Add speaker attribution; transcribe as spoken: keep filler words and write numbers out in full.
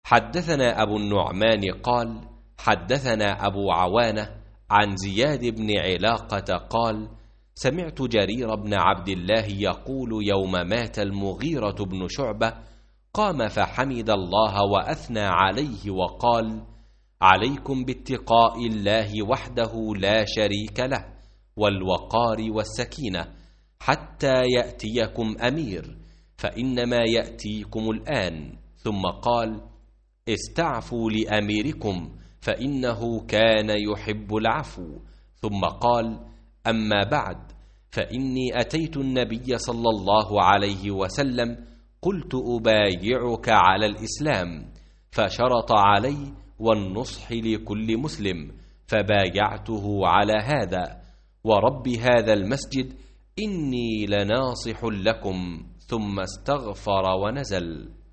Speaker 1: حدثنا أبو النعمان قال حدثنا أبو عوانة عن زياد بن علاقة قال سمعت جرير بن عبد الله يقول يوم مات المغيرة بن شعبة قام فحمد الله وأثنى عليه وقال عليكم باتقاء الله وحده لا شريك له والوقار والسكينة حتى يأتيكم أمير فإنما يأتيكم الآن. ثم قال استعفوا لأميركم فإنه كان يحب العفو. ثم قال أما بعد فإني أتيت النبي صلى الله عليه وسلم قلت أبايعك على الإسلام فشرط علي والنصح لكل مسلم فبايعته على هذا ورب هذا المسجد إني لناصح لكم. ثم استغفر ونزل.